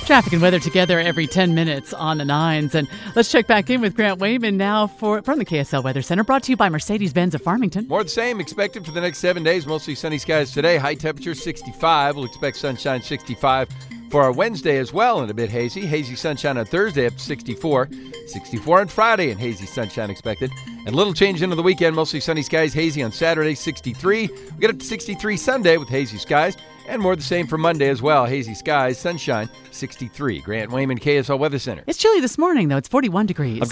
Traffic and weather together every 10 minutes on the 9s. And let's check back in with Grant Wayman now from the KSL Weather Center, brought to you by Mercedes-Benz of Farmington. More of the same expected for the next 7 days. Mostly sunny skies today. High temperature 65. We'll expect sunshine 65 for our Wednesday as well, and a bit hazy. Hazy sunshine on Thursday up to 64. 64 on Friday and hazy sunshine expected. And little change into the weekend. Mostly sunny skies. Hazy on Saturday, 63. We get up to 63 Sunday with hazy skies. And more of the same for Monday as well. Hazy skies, sunshine, 63. Grant Wayman, KSL Weather Center. It's chilly this morning, though. It's 41 degrees.